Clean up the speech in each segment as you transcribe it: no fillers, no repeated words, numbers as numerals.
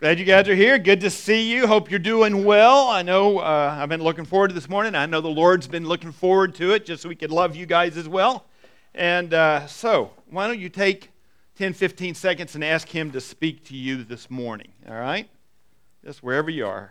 Glad you guys are here. Good to see you. Hope you're doing well. I know I've been looking forward to this morning. I know the Lord's been looking forward to it just so we could love you guys as well. And so why don't you take 10, 15 seconds and ask Him to speak to you this morning, all right? Just wherever you are.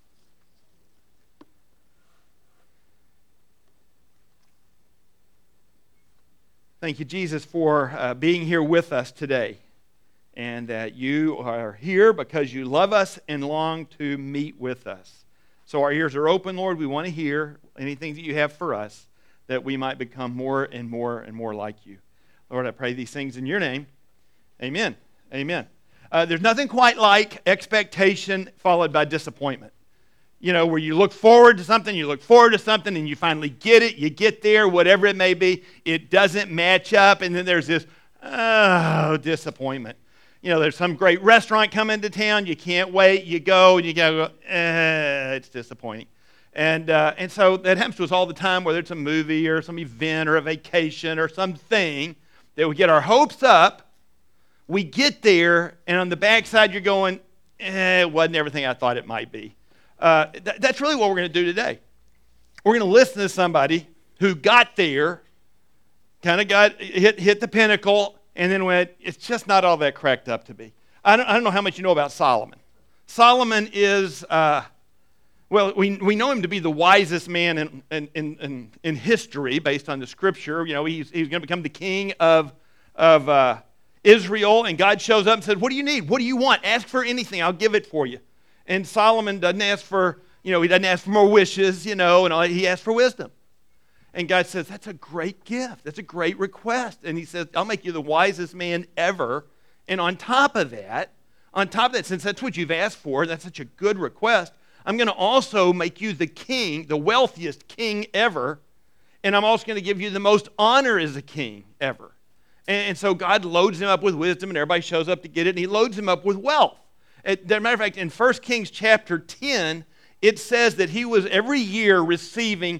Thank you, Jesus, for being here with us today. And that you are here because you love us and long to meet with us. So our ears are open, Lord. We want to hear anything that you have for us, that we might become more and more and more like you. Lord, I pray these things in your name. Amen. Amen. There's nothing quite like expectation followed by disappointment. You know, where you look forward to something, and you finally get it, you get there, whatever it may be, it doesn't match up, and then there's this, disappointment. You know, there's some great restaurant coming to town. You can't wait. You go, and you go, it's disappointing. And so that happens to us all the time, whether it's a movie or some event or a vacation or something, that we get our hopes up. We get there, and on the backside, you're going, it wasn't everything I thought it might be. That's really what we're going to do today. We're going to listen to somebody who got there, kind of got hit the pinnacle, and then went, it's just not all that cracked up to be. I don't know how much you know about Solomon. Solomon is, we know him to be the wisest man in history based on the Scripture. You know, he's going to become the king of Israel, and God shows up and says, what do you need? What do you want? Ask for anything. I'll give it for you. And Solomon doesn't ask for, he doesn't ask for more wishes, and he asks for wisdom. And God says, that's a great gift. That's a great request. And he says, I'll make you the wisest man ever. And on top of that, since that's what you've asked for, that's such a good request, I'm going to also make you the king, the wealthiest king ever. And I'm also going to give you the most honor as a king ever. And so God loads him up with wisdom, and everybody shows up to get it, and he loads him up with wealth. As a matter of fact, in 1 Kings chapter 10, it says that he was every year receiving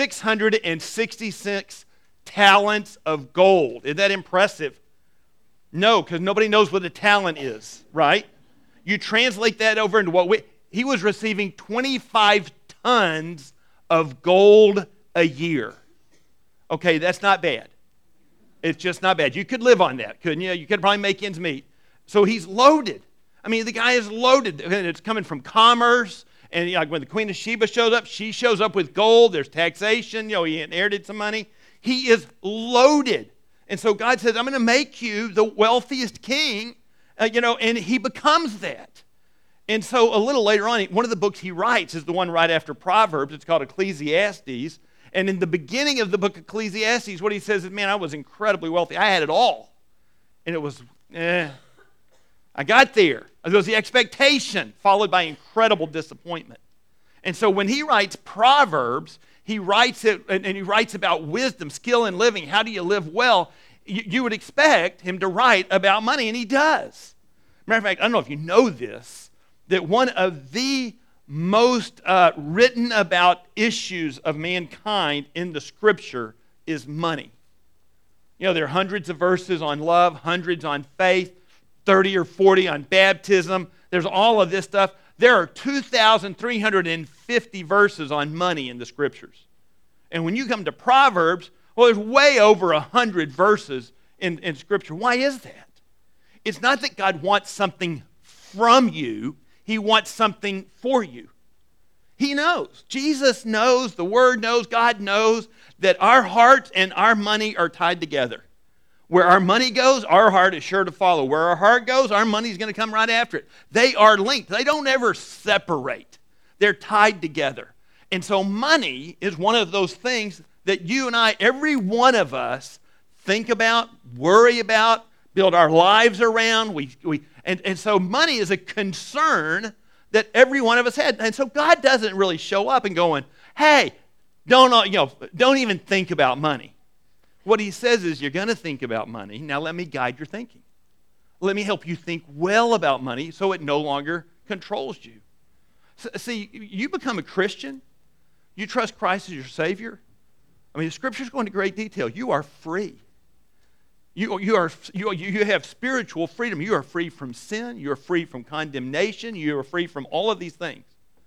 666 talents of gold. Isn't that impressive? No, because nobody knows what a talent is, right? You translate that over into he was receiving 25 tons of gold a year. Okay, that's not bad. It's just not bad. You could live on that, couldn't you? You could probably make ends meet. So he's loaded. I mean, the guy is loaded. It's coming from commerce. And like when the Queen of Sheba shows up, she shows up with gold. There's taxation. He inherited some money. He is loaded. And so God says, I'm going to make you the wealthiest king, and he becomes that. And so a little later on, one of the books he writes is the one right after Proverbs. It's called Ecclesiastes. And in the beginning of the book Ecclesiastes, what he says is, man, I was incredibly wealthy. I had it all. And it was, I got there. There was the expectation followed by incredible disappointment. And so when he writes Proverbs, he writes it, and he writes about wisdom, skill in living. How do you live well? You would expect him to write about money, and he does. Matter of fact, I don't know if you know this, that one of the most written about issues of mankind in the Scripture is money. There are hundreds of verses on love, hundreds on faith, 30 or 40 on baptism. There's all of this stuff. There are 2,350 verses on money in the Scriptures. And when you come to Proverbs, there's way over 100 verses in Scripture. Why is that? It's not that God wants something from you. He wants something for you. He knows. Jesus knows. The Word knows. God knows that our hearts and our money are tied together. Where our money goes, our heart is sure to follow. Where our heart goes, our money is going to come right after it. They are linked. They don't ever separate. They're tied together. And so money is one of those things that you and I, every one of us, think about, worry about, build our lives around. And so money is a concern that every one of us had. And so God doesn't really show up and going, hey, don't even think about money. What he says is, you're going to think about money. Now let me guide your thinking. Let me help you think well about money so it no longer controls you. See, you become a Christian. You trust Christ as your Savior. I mean, the Scriptures go into great detail. You are free. You have spiritual freedom. You are free from sin. You are free from condemnation. You are free from all of these things.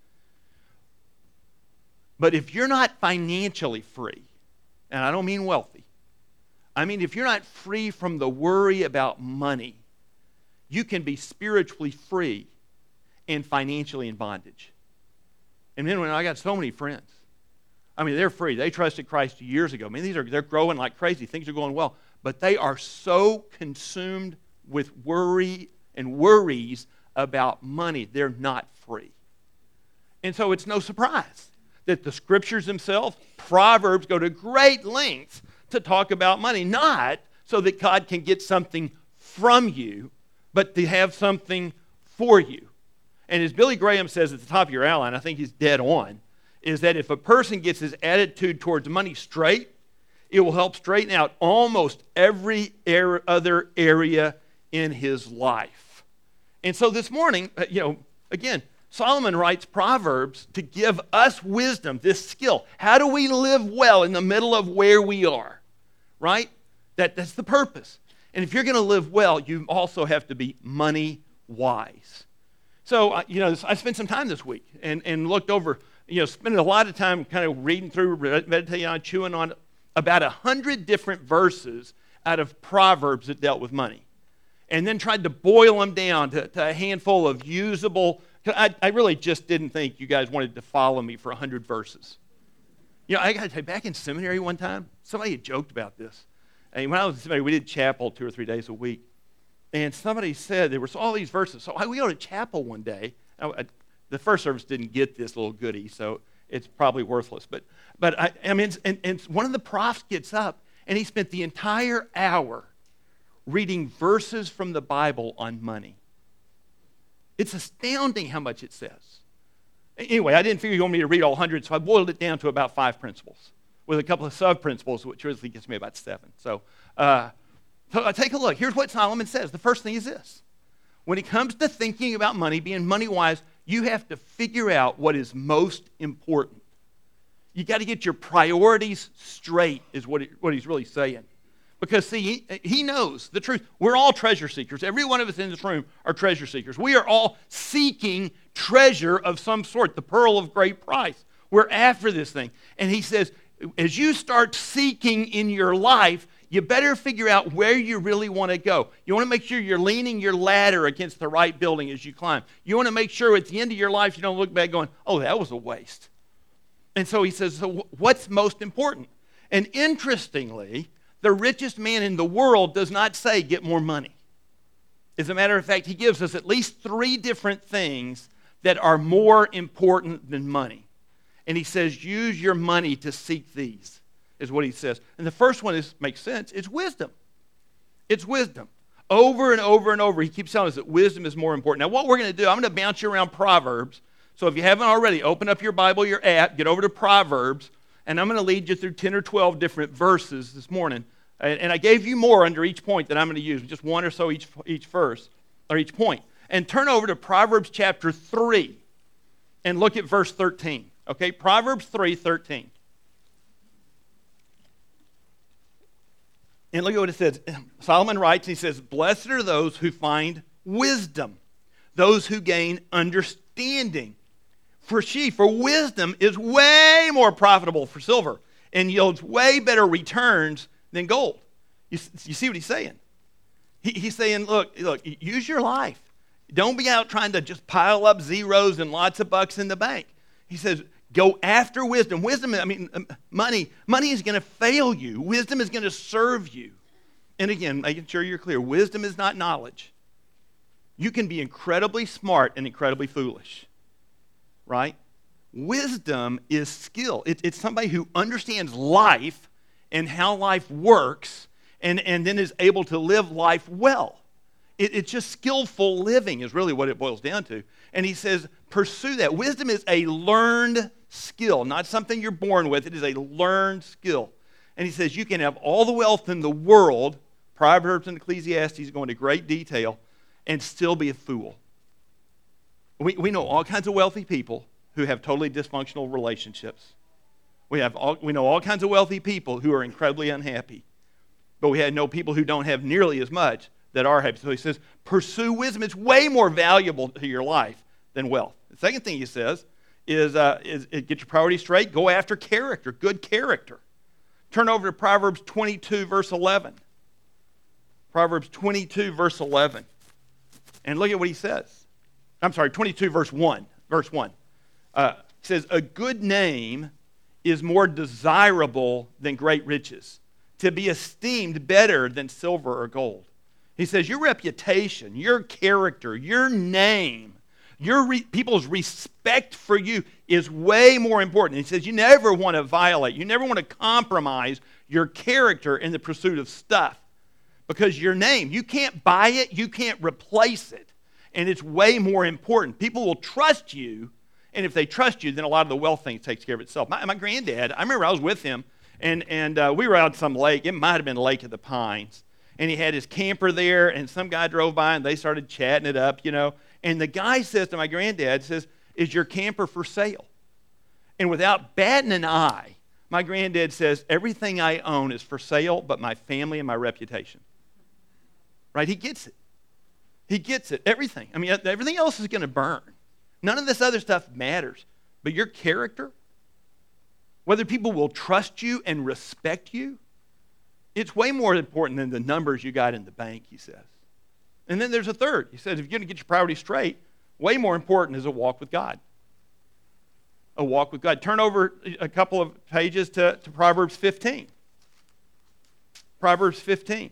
But if you're not financially free, and I don't mean wealthy, I mean if you're not free from the worry about money, you can be spiritually free and financially in bondage. And then when I got so many friends, I mean, they're free. They trusted Christ years ago. I mean, they're growing like crazy. Things are going well. But they are so consumed with worry and worries about money, they're not free. And so it's no surprise that the scriptures themselves, Proverbs, go to great lengths to talk about money. Not so that God can get something from you, but to have something for you. And as Billy Graham says at the top of your outline, I think he's dead on, is that if a person gets his attitude towards money straight, it will help straighten out almost every other area in his life. And so this morning, again, Solomon writes Proverbs to give us wisdom, this skill. How do we live well in the middle of where we are? Right? That's the purpose. And if you're going to live well, you also have to be money wise. So, I spent some time this week and looked over, spending a lot of time kind of reading through, meditating on, chewing on about 100 different verses out of Proverbs that dealt with money. And then tried to boil them down to a handful of usable. I really just didn't think you guys wanted to follow me for 100 verses. I got to tell you, back in seminary one time, somebody had joked about this. And when I was in seminary, we did chapel 2 or 3 days a week. And somebody said there was all these verses. So we go to chapel one day. The first service didn't get this little goodie, so it's probably worthless. But one of the profs gets up, and he spent the entire hour reading verses from the Bible on money. It's astounding how much it says. Anyway, I didn't figure you wanted me to read all 100, so I boiled it down to about 5 principles with a couple of sub-principles, which usually gets me about 7. So take a look. Here's what Solomon says. The first thing is this. When it comes to thinking about money, being money-wise, you have to figure out what is most important. You got to get your priorities straight, is what he's really saying. Because, see, he knows the truth. We're all treasure seekers. Every one of us in this room are treasure seekers. We are all seeking treasure of some sort, the pearl of great price. We're after this thing. And he says, as you start seeking in your life, you better figure out where you really want to go. You want to make sure you're leaning your ladder against the right building as you climb. You want to make sure at the end of your life you don't look back going, oh, that was a waste. And so he says, so what's most important? And interestingly, the richest man in the world does not say get more money. As a matter of fact, he gives us at least 3 different things that are more important than money. And he says, use your money to seek these, is what he says. And the first one makes sense. It's wisdom. It's wisdom. Over and over and over, he keeps telling us that wisdom is more important. Now, what we're going to do, I'm going to bounce you around Proverbs. So if you haven't already, open up your Bible, your app, get over to Proverbs, and I'm going to lead you through 10 or 12 different verses this morning. And I gave you more under each point that I'm going to use, just one or so each verse, or each point. And turn over to Proverbs chapter 3 and look at verse 13. Okay, Proverbs 3:13. And look at what it says. Solomon writes, he says, blessed are those who find wisdom, those who gain understanding. For wisdom is way more profitable for silver and yields way better returns than gold. You see what he's saying? He's saying, look, use your life. Don't be out trying to just pile up zeros and lots of bucks in the bank. He says, go after wisdom. Money is going to fail you. Wisdom is going to serve you. And again, making sure you're clear, wisdom is not knowledge. You can be incredibly smart and incredibly foolish, right? Wisdom is skill. It's somebody who understands life and how life works and then is able to live life well. It's just skillful living is really what it boils down to. And he says, pursue that. Wisdom is a learned skill, not something you're born with. It is a learned skill. And he says, you can have all the wealth in the world, Proverbs and Ecclesiastes go into great detail, and still be a fool. We know all kinds of wealthy people who have totally dysfunctional relationships. We know all kinds of wealthy people who are incredibly unhappy. but we know people who don't have nearly as much that are happy. So he says, pursue wisdom. It's way more valuable to your life than wealth. The second thing he says is get your priorities straight. Go after character, good character. Turn over to Proverbs 22, verse 11. Proverbs 22, verse 11. And look at what he says. I'm sorry, 22, verse 1. Verse 1. It says, a good name is more desirable than great riches, to be esteemed better than silver or gold. He says, your reputation, your character, your name, people's respect for you is way more important. He says, you never want to violate, you never want to compromise your character in the pursuit of stuff. Because your name, you can't buy it, you can't replace it. And it's way more important. People will trust you, and if they trust you, then a lot of the wealth thing takes care of itself. My granddad, I remember I was with him, and we were out at some lake. It might have been Lake of the Pines. And he had his camper there, and some guy drove by, and they started chatting it up, you know. And the guy says to my granddad, says, is your camper for sale? And without batting an eye, my granddad says, everything I own is for sale but my family and my reputation. Right? He gets it. He gets it. Everything. I mean, everything else is going to burn. None of this other stuff matters. But your character, whether people will trust you and respect you, it's way more important than the numbers you got in the bank, he says. And then there's a third. He says, if you're going to get your priorities straight, way more important is a walk with God. A walk with God. Turn over a couple of pages to Proverbs 15. Proverbs 15.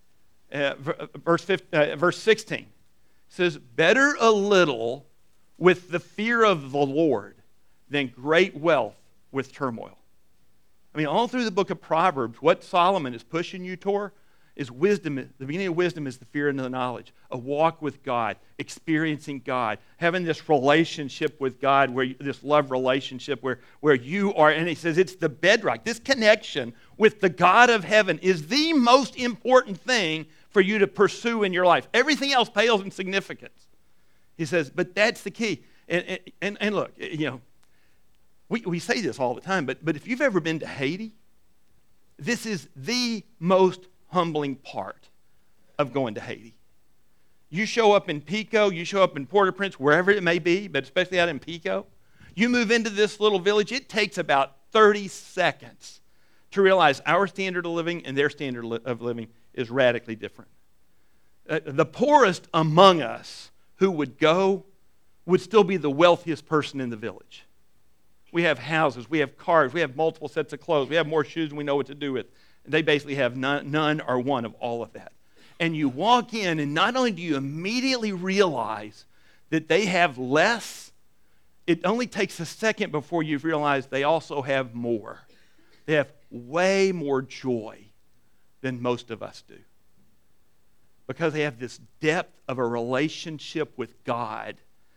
Verse 16. It says, better a little with the fear of the Lord than great wealth with turmoil. I mean, all through the book of Proverbs, what Solomon is pushing you toward is wisdom. The beginning of wisdom is the fear and the knowledge. A walk with God, experiencing God, having this relationship with God, this love relationship where you are, and he says it's the bedrock. This connection with the God of heaven is the most important thing for you to pursue in your life. Everything else pales in significance. He says, but that's the key. And look, you know, we say this all the time, but if you've ever been to Haiti, this is the most humbling part of going to Haiti. You show up in Pico, you show up in Port-au-Prince, wherever it may be, but especially out in Pico, you move into this little village, it takes about 30 seconds to realize our standard of living and their standard of living is radically different. The poorest among us who would go would still be the wealthiest person in the village. We have houses, we have cars, we have multiple sets of clothes, we have more shoes than we know what to do with. They basically have none or one of all of that. And you walk in, and not only do you immediately realize that they have less, it only takes a second before you realize they also have more. They have way more joy than most of us do. Because they have this depth of a relationship with God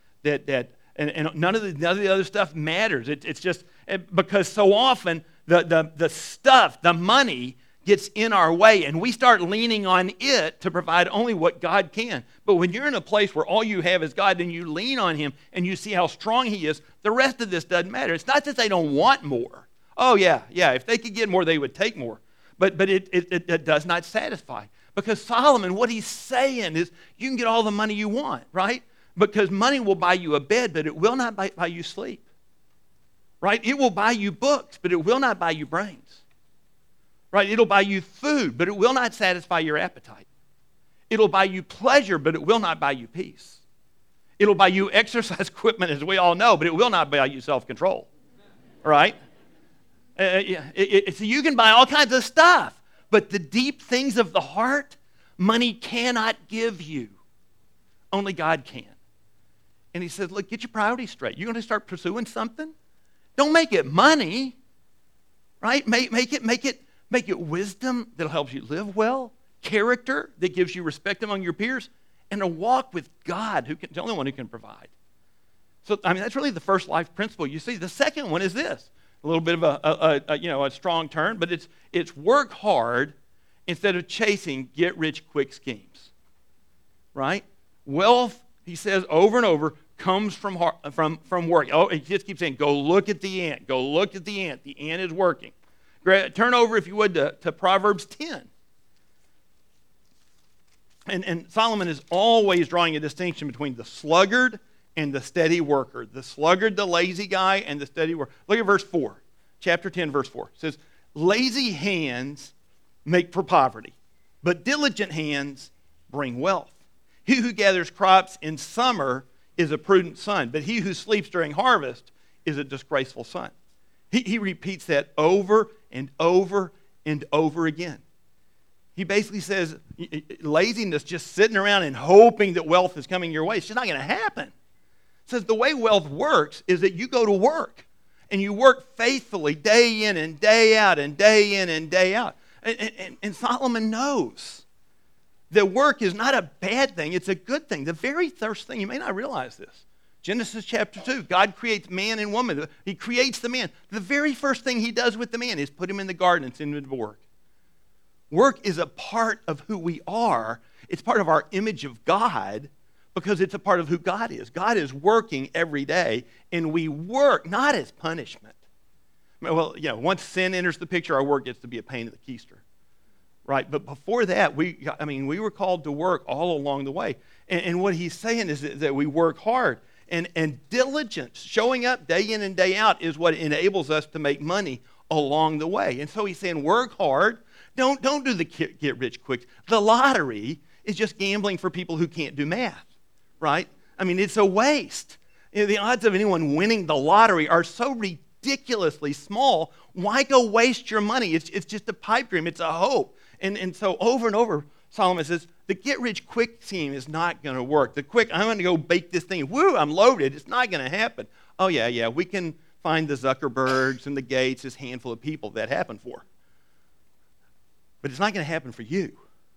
and none of the other stuff matters. It's just because so often the stuff, the money, gets in our way, and we start leaning on it to provide only what God can. But when you're in a place where all you have is God, and you lean on him, and you see how strong he is, the rest of this doesn't matter. It's not that they don't want more. Oh, yeah, if they could get more, they would take more. But it does not satisfy. Because Solomon, what he's saying is, you can get all the money you want, right? Because money will buy you a bed, but it will not buy you sleep. Right? It will buy you books, but it will not buy you brains. Right? It'll buy you food, but it will not satisfy your appetite. It'll buy you pleasure, but it will not buy you peace. It'll buy you exercise equipment, as we all know, but it will not buy you self-control. Right? So you can buy all kinds of stuff, but the deep things of the heart, money cannot give you. Only God can. And he says, look, get your priorities straight. You're going to start pursuing something? Don't make it money, right? Make it wisdom that helps you live well, character that gives you respect among your peers, and a walk with God, the only one who can provide. So, I mean, that's really the first life principle. You see, the second one is this. A little bit of a strong turn, but it's work hard instead of chasing get-rich-quick schemes, right? Wealth, he says over and over, comes from work. Oh, he just keeps saying, go look at the ant. Go look at the ant. The ant is working. Turn over, if you would, to Proverbs 10. And Solomon is always drawing a distinction between the sluggard and the steady worker. The sluggard, the lazy guy, and the steady worker. Look at verse 4. Chapter 10, verse 4. It says, lazy hands make for poverty, but diligent hands bring wealth. He who gathers crops in summer is a prudent son, but he who sleeps during harvest is a disgraceful son. He repeats that over and over and over again. He basically says laziness, just sitting around and hoping that wealth is coming your way, it's just not going to happen. It says the way wealth works is that you go to work, and you work faithfully day in and day out and day in and day out. And Solomon knows that work is not a bad thing, it's a good thing. The very first thing, you may not realize this, Genesis chapter 2, God creates man and woman. He creates the man. The very first thing he does with the man is put him in the garden and send him to work. Work is a part of who we are. It's part of our image of God because it's a part of who God is. God is working every day, and we work not as punishment. Well, once sin enters the picture, our work gets to be a pain in the keister, right? But before that, we were called to work all along the way. And what he's saying is that we work hard. And diligence, showing up day in and day out, is what enables us to make money along the way. And so he's saying work hard. Don't do the get rich quick. The lottery is just gambling for people who can't do math, right? It's a waste. The odds of anyone winning the lottery are so ridiculously small. Why go waste your money? It's just a pipe dream. It's a hope. And so over and over, Solomon says, the get-rich-quick scheme is not going to work. I'm going to go bake this thing. Woo, I'm loaded. It's not going to happen. Oh, yeah, we can find the Zuckerbergs and the Gates, this handful of people that happen for. But it's not going to happen for you.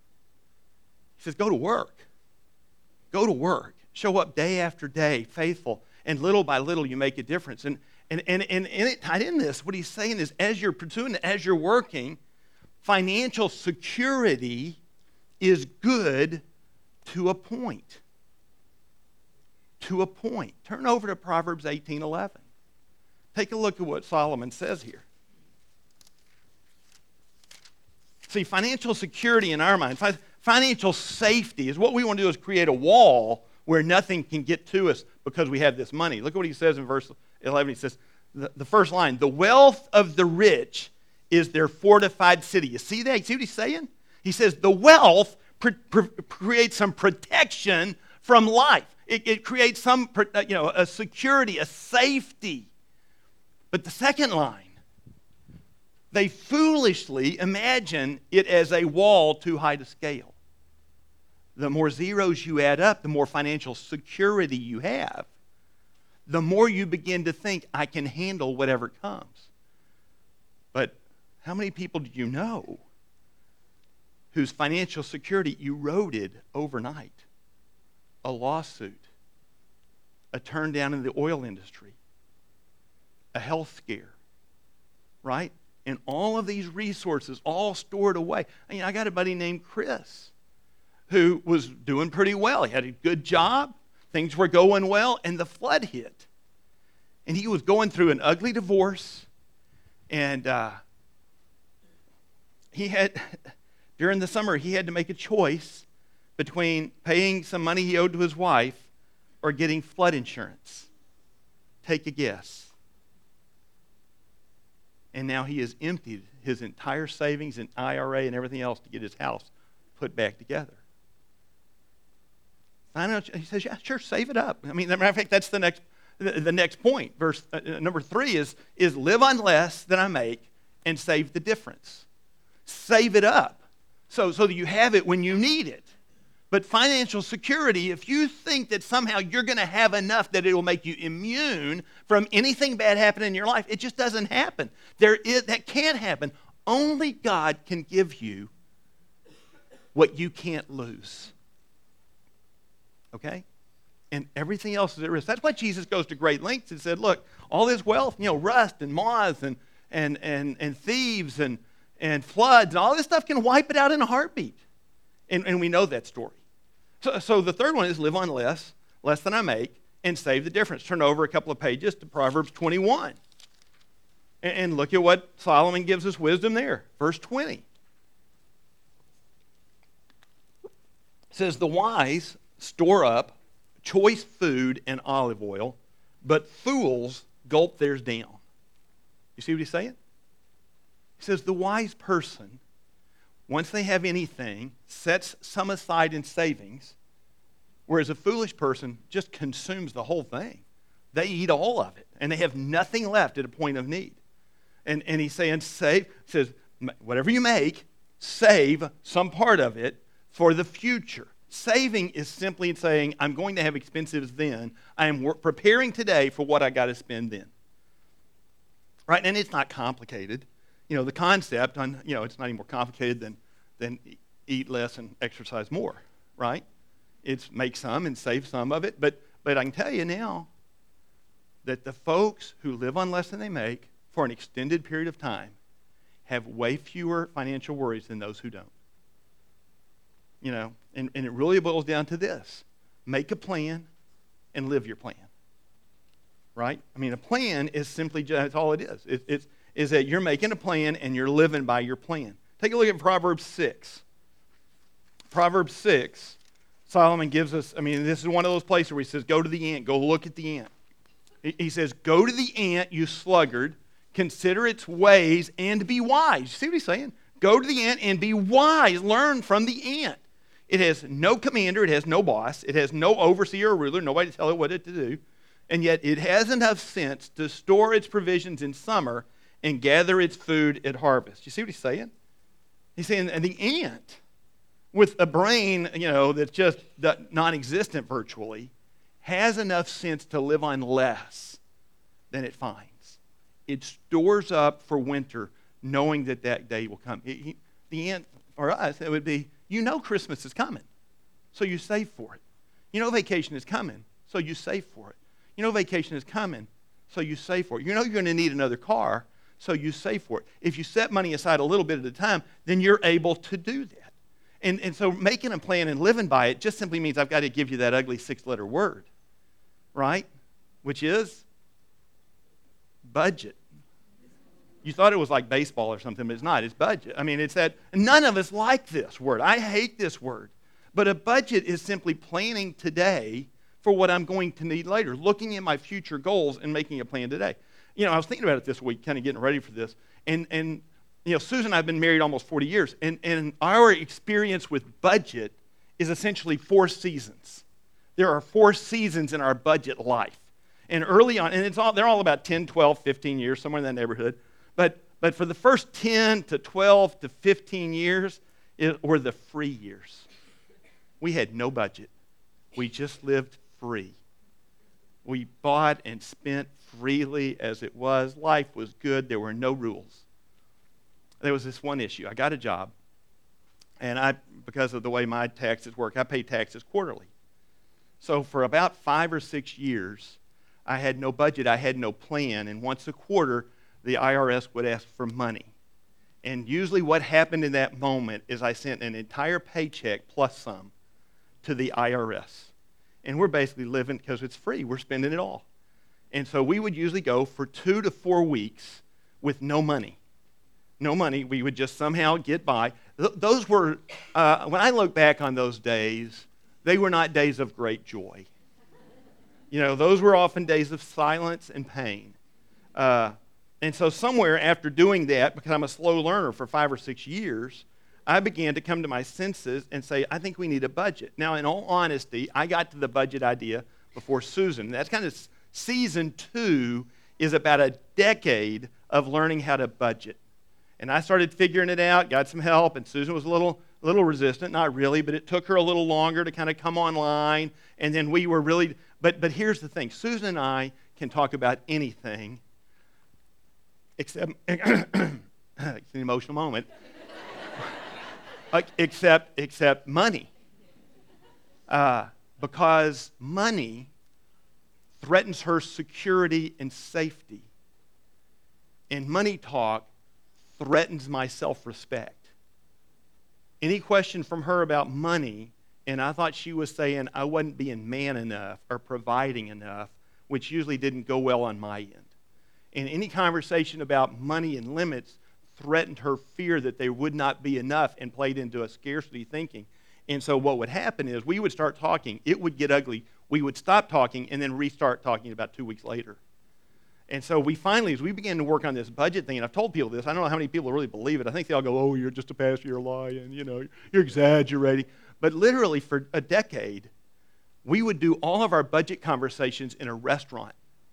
He says, go to work. Go to work. Show up day after day, faithful, and little by little you make a difference. And it tied in this, what he's saying is as you're pursuing it, as you're working, financial security is good to a point. To a point. Turn over to Proverbs 18:11. Take a look at what Solomon says here. See, financial security in our mind, financial safety is what we want to do is create a wall where nothing can get to us because we have this money. Look at what he says in verse 11. He says, the first line, the wealth of the rich is their fortified city. You see that? You see what he's saying? He says the wealth creates some protection from life. It creates some, a security, a safety. But the second line, they foolishly imagine it as a wall too high to scale. The more zeros you add up, the more financial security you have, the more you begin to think, I can handle whatever comes. But how many people do you know whose financial security eroded overnight? A lawsuit, a turn down in the oil industry, a health scare, right? And all of these resources all stored away. I got a buddy named Chris who was doing pretty well. He had a good job. Things were going well, and the flood hit. And he was going through an ugly divorce, and during the summer, he had to make a choice between paying some money he owed to his wife or getting flood insurance. Take a guess. And now he has emptied his entire savings and IRA and everything else to get his house put back together. He says, yeah, sure, save it up. As a matter of fact, that's the next point. Verse number 3 is live on less than I make and save the difference. Save it up so that you have it when you need it. But financial security, if you think that somehow you're going to have enough that it will make you immune from anything bad happening in your life, it just doesn't happen. That can't happen. Only God can give you what you can't lose. Okay? And everything else is at risk. That's why Jesus goes to great lengths and said, look, all this wealth, rust and moths and thieves and floods and all this stuff can wipe it out in a heartbeat. And we know that story. So the third one is live on less than I make, and save the difference. Turn over a couple of pages to Proverbs 21. And look at what Solomon gives us wisdom there. Verse 20. says, the wise store up choice food and olive oil, but fools gulp theirs down. You see what he's saying? He says the wise person, once they have anything, sets some aside in savings, whereas a foolish person just consumes the whole thing. They eat all of it, and they have nothing left at a point of need. And he's saying, says, whatever you make, save some part of it for the future. Saving is simply saying, I'm going to have expenses then. I am preparing today for what I got to spend then. Right? And it's not complicated. The concept, it's not any more complicated than eat less and exercise more, right? It's make some and save some of it. But I can tell you now that the folks who live on less than they make for an extended period of time have way fewer financial worries than those who don't. And it really boils down to this. Make a plan and live your plan. Right? I mean, a plan is simply, that's all it is. It's is that you're making a plan and you're living by your plan. Take a look at Proverbs 6. Proverbs 6, Solomon gives us, this is one of those places where he says, go to the ant, go look at the ant. He says, go to the ant, you sluggard, consider its ways and be wise. You see what he's saying? Go to the ant and be wise. Learn from the ant. It has no commander, it has no boss, it has no overseer or ruler, nobody to tell it what it to do. And yet it has enough sense to store its provisions in summer and gather its food at harvest. You see what he's saying? He's saying the ant, with a brain, that's just non-existent virtually, has enough sense to live on less than it finds. It stores up for winter, knowing that day will come. The ant, for us, it would be, Christmas is coming, so you save for it. Vacation is coming, so you save for it. Vacation is coming, so you save for it. You're going to need another car, so you save for it. If you set money aside a little bit at a time, then you're able to do that. And so making a plan and living by it just simply means I've got to give you that ugly 6-letter word, right? Which is budget. You thought it was like baseball or something, but it's not. It's budget. It's that. None of us like this word. I hate this word. But a budget is simply planning today for what I'm going to need later, looking at my future goals and making a plan today. I was thinking about it this week, kind of getting ready for this. And Susan and I have been married almost 40 years. And our experience with budget is essentially 4 seasons. There are 4 seasons in our budget life. And early on, and they're all about 10, 12, 15 years, somewhere in that neighborhood. But for the first 10 to 12 to 15 years were the free years. We had no budget. We just lived free. We bought and spent freely as it was. Life was good. There were no rules. There was this one issue. I got a job, and because of the way my taxes work, I pay taxes quarterly. So for about 5 or 6 years, I had no budget. I had no plan. And once a quarter, the IRS would ask for money. And usually what happened in that moment is I sent an entire paycheck plus some to the IRS. And we're basically living, because it's free, we're spending it all. And so we would usually go for 2 to 4 weeks with no money. No money. We would just somehow get by. Those were, when I look back on those days, they were not days of great joy. Those were often days of silence and pain. And so somewhere after doing that, because I'm a slow learner for 5 or 6 years, I began to come to my senses and say, I think we need a budget. Now, in all honesty, I got to the budget idea before Susan. That's kind of season 2 is about a decade of learning how to budget. And I started figuring it out, got some help, and Susan was a little resistant, not really, but it took her a little longer to kind of come online. And then we were really, but here's the thing. Susan and I can talk about anything except, it's an emotional moment, except money. Because money threatens her security and safety. And money talk threatens my self-respect. Any question from her about money, and I thought she was saying I wasn't being man enough or providing enough, which usually didn't go well on my end. And any conversation about money and limits threatened her fear that there would not be enough and played into a scarcity thinking. And so what would happen is we would start talking. It would get ugly. We would stop talking and then restart talking about 2 weeks later. And so we finally, as we began to work on this budget thing, and I've told people this, I don't know how many people really believe it. I think they all go, oh, you're just a pastor, you're lying, you're exaggerating. But literally for a decade, we would do all of our budget conversations in a restaurant.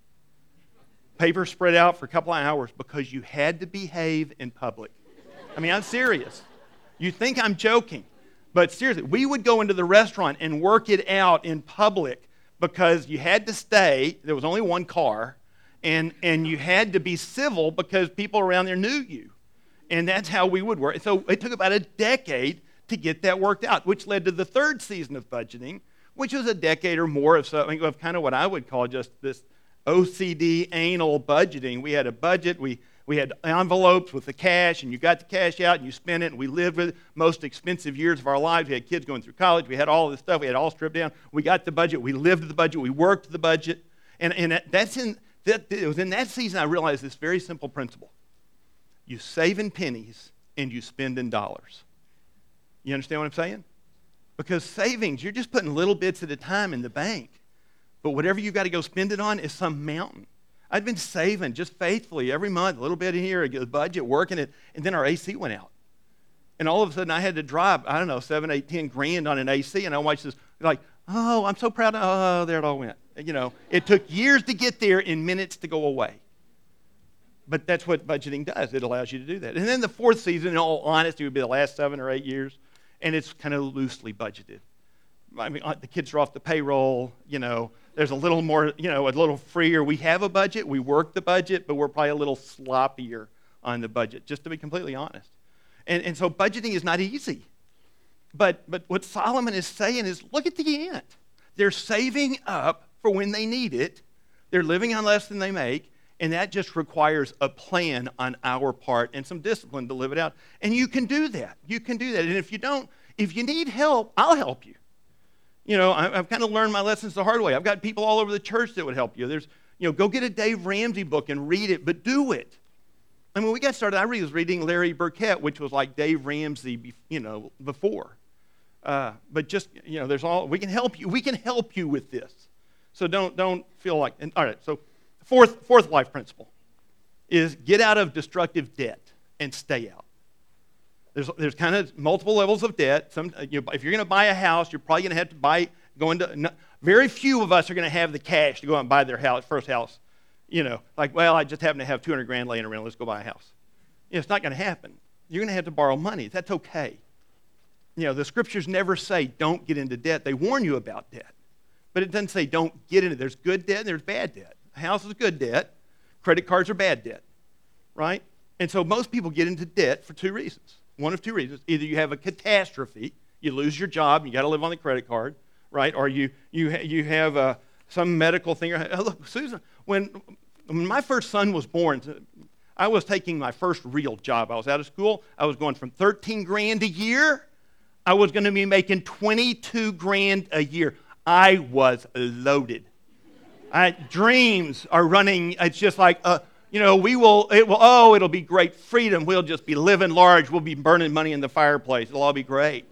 Paper spread out for a couple of hours because you had to behave in public. I mean, I'm serious. You think I'm joking. But seriously, we would go into the restaurant and work it out in public because you had to stay. There was only one car. And you had to be civil because people around there knew you. And that's how we would work. So it took about a decade to get that worked out, which led to the third season of budgeting, which was a decade or more of something of kind of what I would call just this OCD anal budgeting. We had a budget. We had envelopes with the cash, and you got the cash out, and you spent it, and we lived with it. Most expensive years of our lives. We had kids going through college. We had all this stuff. We had it all stripped down. We got the budget. We lived the budget. We worked the budget. And it was in that season I realized this very simple principle. You save in pennies and you spend in dollars. You understand what I'm saying? Because savings, you're just putting little bits at a time in the bank. But whatever you've got to go spend it on is some mountain. I'd been saving just faithfully every month, a little bit in here, a budget, working it, and then our AC went out. And all of a sudden I had to drop, 7, 8, 10 grand on an AC, and I watched this like, oh, I'm so proud. Oh, there it all went. It took years to get there and minutes to go away. But that's what budgeting does. It allows you to do that. And then the fourth season, in all honesty, would be the last 7 or 8 years, and it's kind of loosely budgeted. I mean, the kids are off the payroll. There's a little more, a little freer. We have a budget. We work the budget, but we're probably a little sloppier on the budget, just to be completely honest. And so budgeting is not easy. But what Solomon is saying is, look at the end. They're saving up for when they need it. They're living on less than they make, and that just requires a plan on our part and some discipline to live it out. And you can do that. You can do that. And if you need help, I'll help you. I've kind of learned my lessons the hard way. I've got people all over the church that would help you. There's, go get a Dave Ramsey book and read it, but do it. And when we got started, I was reading Larry Burkett, which was like Dave Ramsey, before. But just, we can help you. We can help you with this. So don't feel like, all right, so fourth life principle is get out of destructive debt and stay out. There's kind of multiple levels of debt. If you're going to buy a house, you're probably going to have to very few of us are going to have the cash to go out and buy their first house. I just happen to have 200 grand laying around, let's go buy a house. It's not going to happen. You're going to have to borrow money. That's okay. The scriptures never say don't get into debt. They warn you about debt. But it doesn't say don't get into it. There's good debt and there's bad debt. A house is good debt. Credit cards are bad debt, right? And so most people get into debt for 2 reasons. One of 2 reasons. Either you have a catastrophe, you lose your job, and you got to live on the credit card, right? Or you have some medical thing. Look, Susan, when my first son was born, I was taking my first real job. I was out of school. I was going from 13 grand a year. I was going to be making 22 grand a year. I was loaded. Dreams are running. It's just like, it'll be great freedom. We'll just be living large. We'll be burning money in the fireplace. It'll all be great.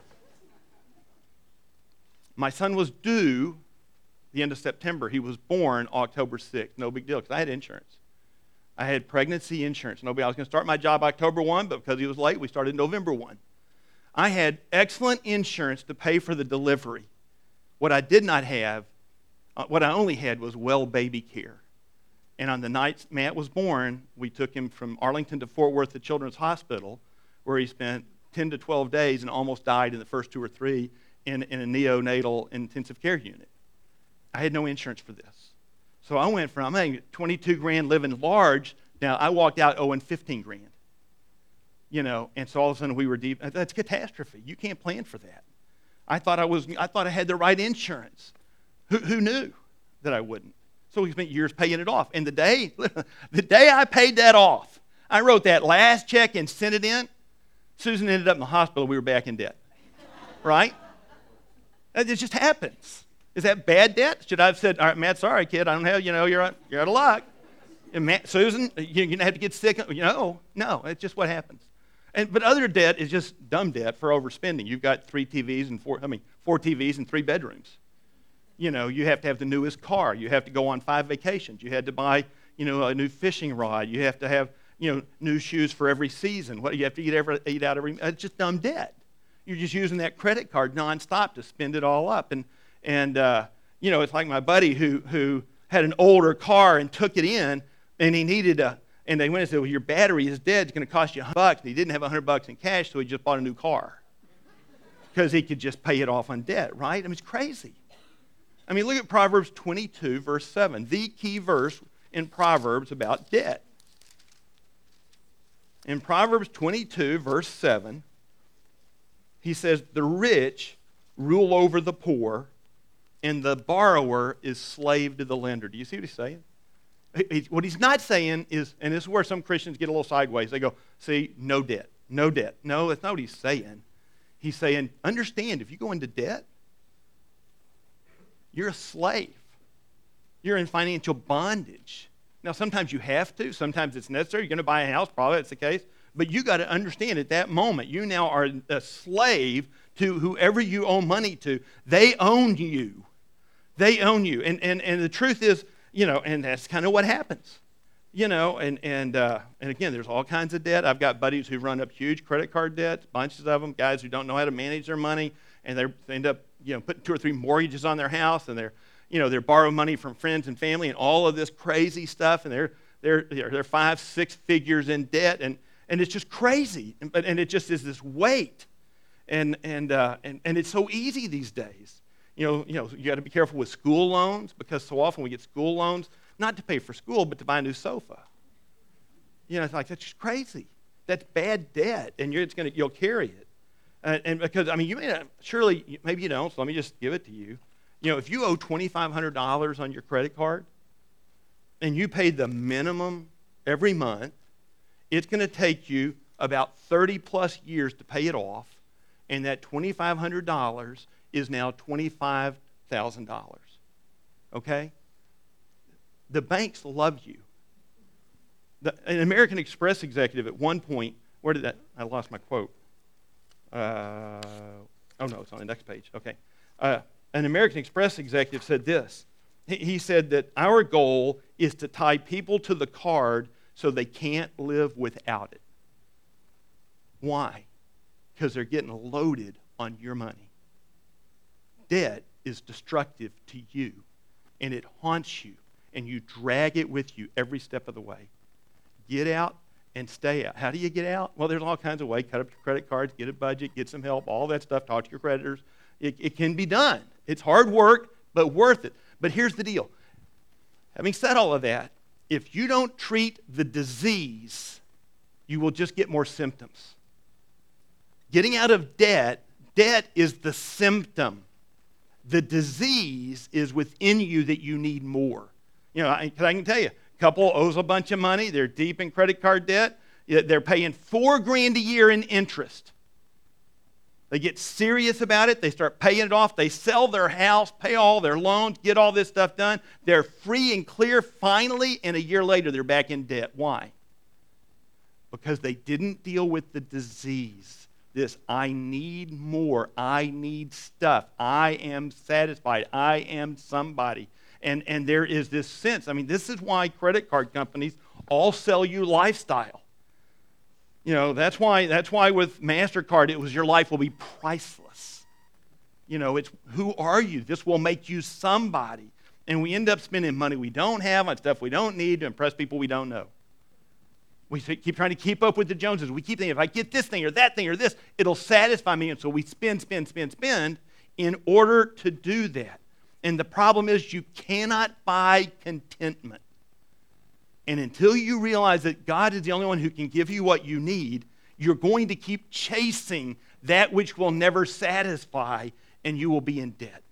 My son was due the end of September. He was born October 6th. No big deal, because I had insurance. I had pregnancy insurance. I was going to start my job October 1, but because he was late, we started November 1. I had excellent insurance to pay for the delivery. What I did not have, what I only had was well baby care. And on the night Matt was born, we took him from Arlington to Fort Worth to Children's Hospital, where he spent 10 to 12 days and almost died in the first 2 or 3 in a neonatal intensive care unit. I had no insurance for this. So I went from 22 grand living large. Now I walked out owing 15 grand. And so all of a sudden we were deep. That's catastrophe. You can't plan for that. I thought I had the right insurance. Who knew that I wouldn't? So we spent years paying it off. And the day I paid that off, I wrote that last check and sent it in. Susan ended up in the hospital. We were back in debt. Right? It just happens. Is that bad debt? Should I have said, all right, Matt, sorry, kid, I don't have, you're out of luck. And Matt, Susan, you're going to have to get sick. No, it's just what happens. But other debt is just dumb debt for overspending. You've got four TVs and 3 bedrooms. You know, you have to have the newest car. You have to go on 5 vacations. You had to buy, a new fishing rod. You have to have, new shoes for every season. You have to eat out every. It's just dumb debt. You're just using that credit card nonstop to spend it all up. And it's like my buddy who had an older car and took it in, and he needed and they went and said, well, your battery is dead. It's going to cost you $100. And he didn't have $100 in cash, so he just bought a new car because he could just pay it off on debt, right? I mean, it's crazy. I mean, look at Proverbs 22, verse 7, the key verse in Proverbs about debt. In Proverbs 22, verse 7, he says, the rich rule over the poor, and the borrower is slave to the lender. Do you see what he's saying? What he's not saying is, and this is where some Christians get a little sideways, they go, see, no debt, no debt. No, that's not what he's saying. He's saying, understand, if you go into debt, you're a slave. You're in financial bondage. Now, sometimes you have to. Sometimes it's necessary. You're going to buy a house. Probably that's the case. But you got to understand at that moment, you now are a slave to whoever you owe money to. They own you. They own you. And the truth is, and that's kind of what happens. And again, there's all kinds of debt. I've got buddies who run up huge credit card debts, bunches of them, guys who don't know how to manage their money, and they end up, putting 2 or 3 mortgages on their house, and they're borrowing money from friends and family, and all of this crazy stuff, and they're 5, 6 figures in debt, and it's just crazy, and it just is this weight, and it's so easy these days. You got to be careful with school loans, because so often we get school loans not to pay for school, but to buy a new sofa. It's like, that's just crazy. That's bad debt, and you'll carry it. And because, you may not, surely, maybe you don't, so let me just give it to you. If you owe $2,500 on your credit card, and you pay the minimum every month, it's going to take you about 30 plus years to pay it off, and that $2,500 is now $25,000. Okay? The banks love you. An American Express executive at one point, I lost my quote. No, it's on the next page. Okay. An American Express executive said this. He said that our goal is to tie people to the card so they can't live without it. Why? Because they're getting loaded on your money. Debt is destructive to you, and it haunts you, and you drag it with you every step of the way. Get out and stay out. How do you get out? Well, there's all kinds of ways. Cut up your credit cards, get a budget, get some help, all that stuff. Talk to your creditors. It can be done. It's hard work, but worth it. But here's the deal. Having said all of that, if you don't treat the disease, you will just get more symptoms. Getting out of debt is the symptom. The disease is within you that you need more. I can tell you, a couple owes a bunch of money. They're deep in credit card debt. They're paying $4,000 a year in interest. They get serious about it. They start paying it off. They sell their house, pay all their loans, get all this stuff done. They're free and clear finally, and a year later they're back in debt. Why? Because they didn't deal with the disease. This, I need more. I need stuff. I am satisfied. I am somebody. And there is this sense. This is why credit card companies all sell you lifestyle. That's why with MasterCard, it was your life will be priceless. It's who are you? This will make you somebody. And we end up spending money we don't have on stuff we don't need to impress people we don't know. We keep trying to keep up with the Joneses. We keep thinking, if I get this thing or that thing or this, it'll satisfy me. And so we spend in order to do that. And the problem is you cannot buy contentment. And until you realize that God is the only one who can give you what you need, you're going to keep chasing that which will never satisfy, and you will be in debt.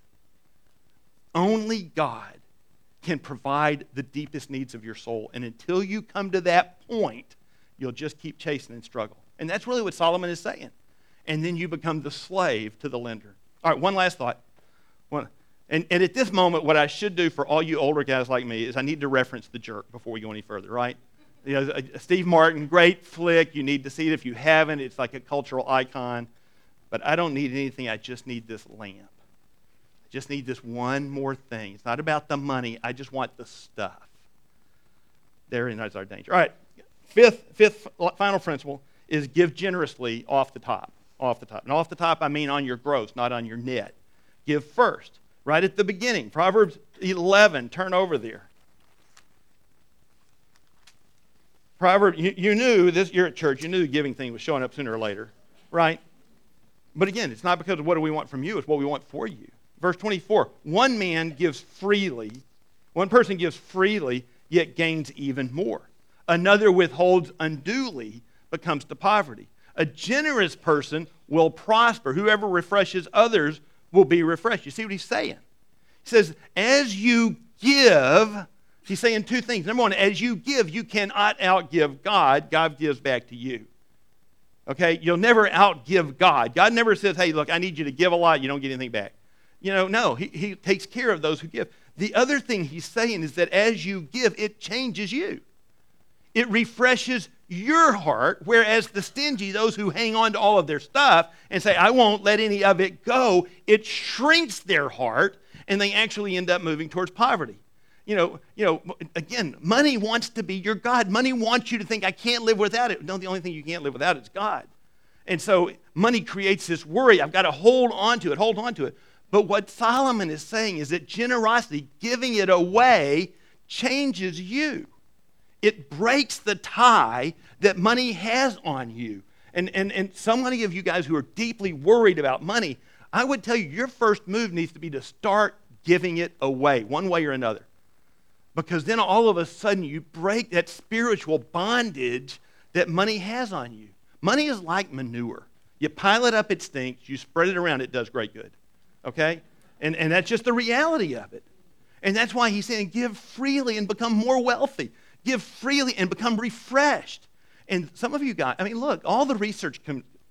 Only God can provide the deepest needs of your soul. And until you come to that point, you'll just keep chasing and struggle. And that's really what Solomon is saying. And then you become the slave to the lender. All right, one last thought. And at this moment, what I should do for all you older guys like me is I need to reference the jerk before we go any further, right? Steve Martin, great flick. You need to see it if you haven't. It's like a cultural icon. But I don't need anything. I just need this lamp. I just need this one more thing. It's not about the money. I just want the stuff. Therein is our danger. All right, fifth final principle is give generously off the top. Off the top. And off the top, I mean on your gross, not on your net. Give first, right at the beginning. Proverbs 11, turn over there. Proverbs, you knew this, you're at church, you knew the giving thing was showing up sooner or later, right? But again, it's not because of what do we want from you, it's what we want for you. Verse 24, one person gives freely, yet gains even more. Another withholds unduly, but comes to poverty. A generous person will prosper. Whoever refreshes others will be refreshed. You see what he's saying? He says, as you give, he's saying two things. Number one, as you give, you cannot outgive God. God gives back to you. Okay? You'll never outgive God. God never says, hey, look, I need you to give a lot. You don't get anything back. No, he takes care of those who give. The other thing he's saying is that as you give, it changes you. It refreshes your heart, whereas the stingy, those who hang on to all of their stuff and say, I won't let any of it go, it shrinks their heart, and they actually end up moving towards poverty. Again, money wants to be your God. Money wants you to think, I can't live without it. No, the only thing you can't live without is God. And so money creates this worry. I've got to hold on to it. But what Solomon is saying is that generosity, giving it away, changes you. It breaks the tie that money has on you. And so many of you guys who are deeply worried about money, I would tell you your first move needs to be to start giving it away, one way or another. Because then all of a sudden you break that spiritual bondage that money has on you. Money is like manure. You pile it up, it stinks. You spread it around, it does great good. Okay? And that's just the reality of it. And that's why he's saying give freely and become more wealthy. Give freely and become refreshed. And some of you guys, look, all the research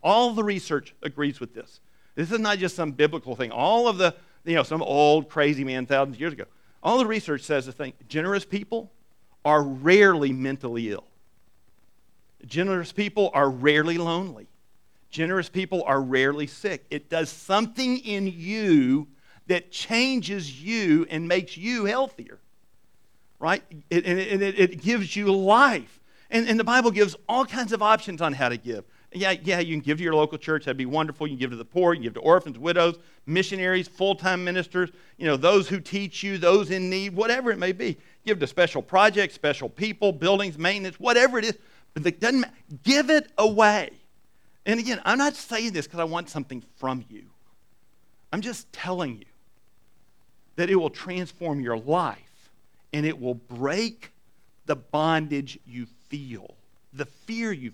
agrees with this. This is not just some biblical thing. All of the, some old crazy man thousands of years ago. All the research says the thing, generous people are rarely mentally ill. Generous people are rarely lonely. Generous people are rarely sick. It does something in you that changes you and makes you healthier. Right? It gives you life. And the Bible gives all kinds of options on how to give. Yeah, you can give to your local church. That'd be wonderful. You can give to the poor. You can give to orphans, widows, missionaries, full-time ministers, those who teach you, those in need, whatever it may be. Give to special projects, special people, buildings, maintenance, whatever it is. But it doesn't matter. Give it away. And again, I'm not saying this because I want something from you. I'm just telling you that it will transform your life. And it will break the bondage you feel, the fear you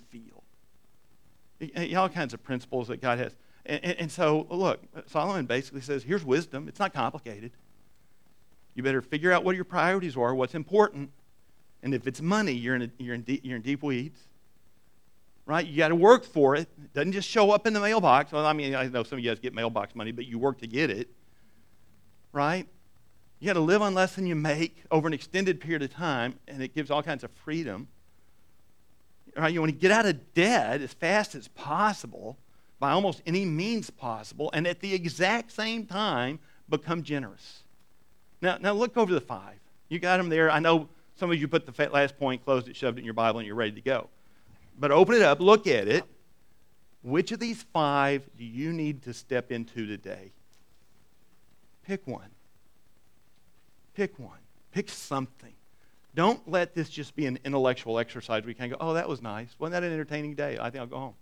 feel. All kinds of principles that God has. And so, look, Solomon basically says, here's wisdom. It's not complicated. You better figure out what your priorities are, what's important. And if it's money, you're in deep weeds. Right? You got to work for it. It doesn't just show up in the mailbox. Well, I know some of you guys get mailbox money, but you work to get it. Right? You got to live on less than you make over an extended period of time, and it gives all kinds of freedom. Right? You want to get out of debt as fast as possible by almost any means possible, and at the exact same time, become generous. Now look over the 5. You got them there. I know some of you put the last point, closed it, shoved it in your Bible, and you're ready to go. But open it up, look at it. Which of these 5 do you need to step into today? Pick one. Pick one. Pick something. Don't let this just be an intellectual exercise where you can go, oh, that was nice. Wasn't that an entertaining day? I think I'll go home.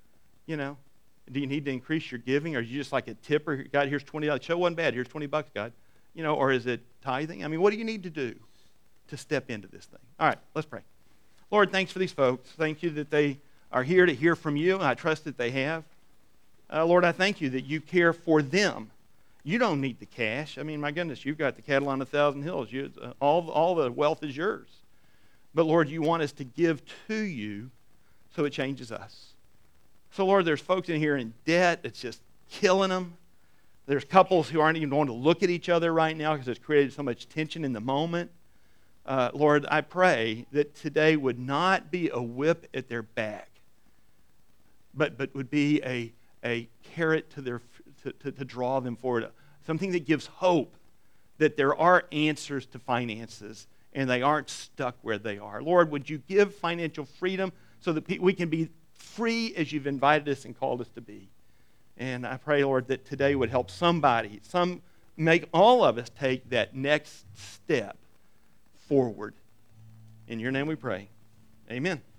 Do you need to increase your giving? Or are you just like a tipper? God, here's $20. Show wasn't bad. Here's $20, God. Or is it tithing? What do you need to do to step into this thing? All right, let's pray. Lord, thanks for these folks. Thank you that they are here to hear from you, and I trust that they have. Lord, I thank you that you care for them. You don't need the cash. My goodness, you've got the cattle on 1,000 hills. All the wealth is yours. But, Lord, you want us to give to you so it changes us. So, Lord, there's folks in here in debt. It's just killing them. There's couples who aren't even going to look at each other right now because it's created so much tension in the moment. Lord, I pray that today would not be a whip at their back, but would be a carrot to draw them forward, something that gives hope that there are answers to finances and they aren't stuck where they are. Lord, would you give financial freedom so that we can be free as you've invited us and called us to be. And I pray, Lord, that today would help make all of us take that next step forward. In your name we pray. Amen.